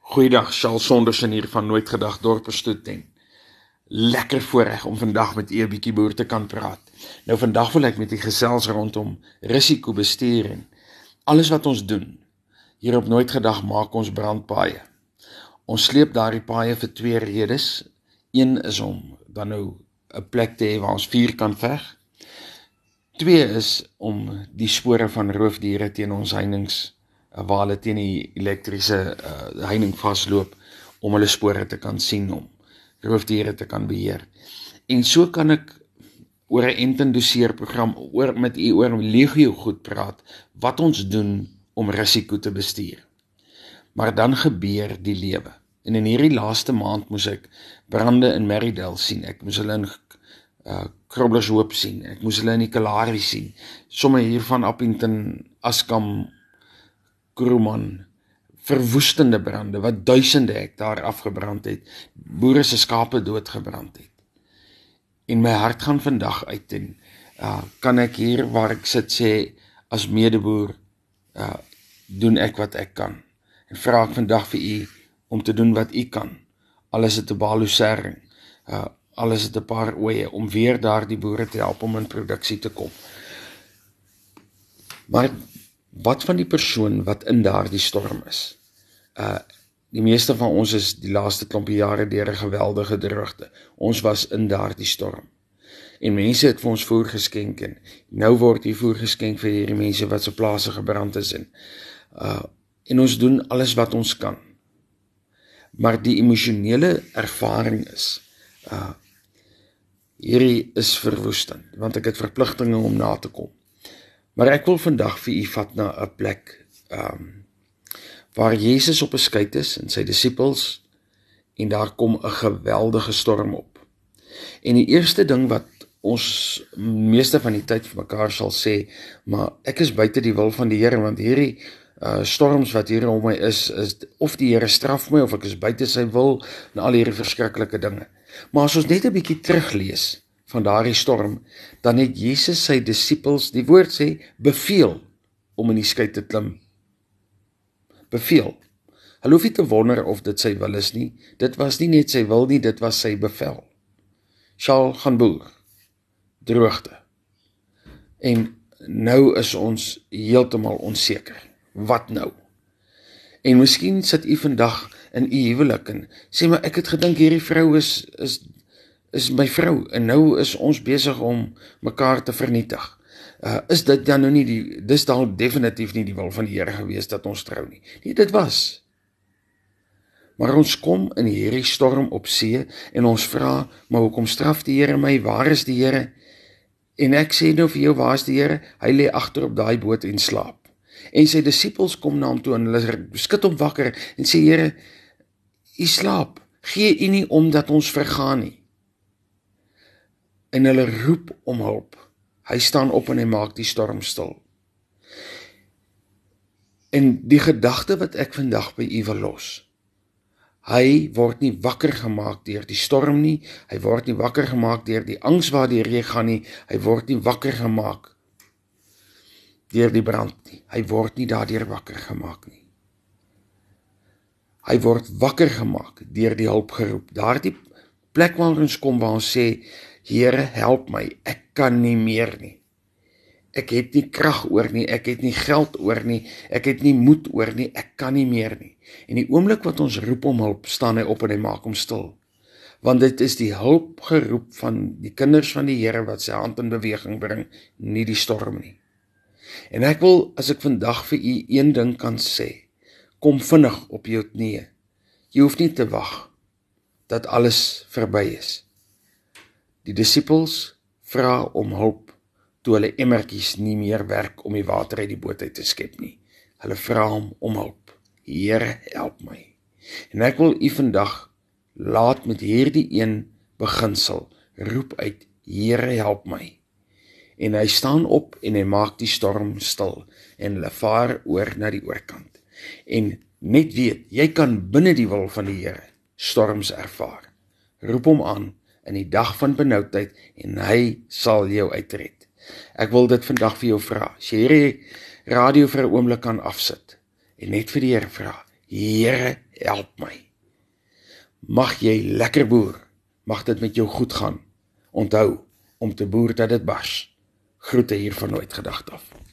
Goeiedag, Charles Sondersen hier van Nooit Gedag Dorperstoet. Lekker voorreg om vandag met u 'n bietjie boer te kan praat. Nou vandag wil ek met u gesels rondom risikobestuur en alles wat ons doen. Hier op Nooit Gedag maak ons brandpaaie. Ons sleep daardie paaie vir twee redes. Een is om dan nou 'n plek te hê waar ons vuur kan veg. Twee is om die spore van roofdiere teen ons heininge waar hulle teen die elektriese heining vasloop, om hulle spore te kan sien, om roofdiere te kan beheer. En so kan ek oor 'n ent en doseer program met u oor legio goed praat, wat ons doen om risiko te bestuur. Maar dan gebeur die lewe. En in hierdie laaste maand moes ek brande in Merridale sien, ek moes hulle in Groblershoop sien, ek moes hulle in die Kalahari sien, sommige hier van Appington, Askam, Kroeman, verwoestende brande, wat duisende hektaar afgebrand het, boere se skape doodgebrand het. En my hart gaan vandag uit en kan ek hier waar ek sit sê, as medeboer, doen ek wat ek kan. En vra ek vandag vir u om te doen wat u kan, al is dit 'n balosering, al is dit 'n paar oeye, om weer daar die boere te help om in produksie te kom. Maar wat van die persoon wat in daardie storm is? Die meeste van ons is die laaste klompie jare deur 'n geweldige droogte. Ons was in daardie storm. En mense het vir ons voer geskenk en nou word die voer geskenk vir hierdie mense wat se plase gebrand is en ons doen alles wat ons kan. Maar die emosionele ervaring is hierdie is verwoestend, want ek het verpligtinge om na te kom. Maar ek wil vandag vir u vat na 'n plek waar Jesus op 'n skei is en sy disippels en daar kom 'n geweldige storm op. En die eerste ding wat ons meeste van die tyd vir mekaar sal sê, maar ek is buite die wil van die Here, want hierdie storms wat hier om my is of die Here straf my, of ek is buite sy wil, en al hierdie verskriklike dinge. Maar as ons net 'n bietjie teruglees van daardie storm, dan het Jesus sy disippels, die woord sê, beveel om in die skei te klim. Beveel. Hulle hoef nie te wonder of dit sy wil is nie. Dit was nie net sy wil nie, dit was sy bevel. Sjaal gaan boer. Droogte. En nou is ons heeltemal onseker. Wat nou? En miskien sit u vandag in u huwelik en sê, maar ek het gedink hierdie vrou is my vrou, en nou is ons besig om mekaar te vernietig. Is dit dan nou nie dis dan definitief nie die wil van die Here gewees dat ons trou nie. Nee, dit was. Maar ons kom in hierdie storm op see en ons vra, maar hoekom straf die Here my? Waar is die Here? En ek sê nou vir jou, waar is die Here? Hy lê agter op daai boot en slaap. En sy disippels kom na hom toe en hulle skud hom wakker en sê, Here, u slaap, gee u nie om dat ons vergaan nie. En hulle roep om hulp. Hy staan op en hy maak die storm stil. En die gedagte wat ek vandag by u wil los, hy word nie wakker gemaak deur die storm nie, hy word nie wakker gemaak deur die angs waardeur jy gaan nie, hy word nie wakker gemaak deur die brand nie, hy word nie daardeur wakker gemaak nie. Hy word wakker gemaak deur die hulp geroep, daardie plek waar ons kom waar ons sê, Here, help my, ek kan nie meer nie. Ek het nie krag oor nie, ek het nie geld oor nie, ek het nie moed oor nie, ek kan nie meer nie. En die oomblik wat ons roep om hulp, staan hy op en hy maak hom stil. Want dit is die hulpgeroep van die kinders van die Here wat sy hand in beweging bring, nie die storm nie. En ek wil, as ek vandag vir u een ding kan sê, kom vinnig op jou knieë. Jy hoef nie te wag dat alles verby is. Die disippels vra om hulp toe hulle emmertjies nie meer werk om die water uit die boot uit te skep nie. Hulle vra hom om hulp. Here, help my. En ek wil u vandag laat met hierdie een beginsel roep uit, Here, help my. En hy staan op en hy maak die storm stil en hulle vaar oor na die oorkant. En net weet, jy kan binne die wil van die Here storms ervaar. Roep hom aan in die dag van benoudheid en hy sal jou uitred. Ek wil dit vandag vir jou vra. As jy hierdie radio vir 'n oomblik kan afsit en net vir die Here vra, Here, help my. Mag jy lekker boer, mag dit met jou goed gaan. Onthou, om te boer dat dit bars. Groete hier van Nooit Gedagte af.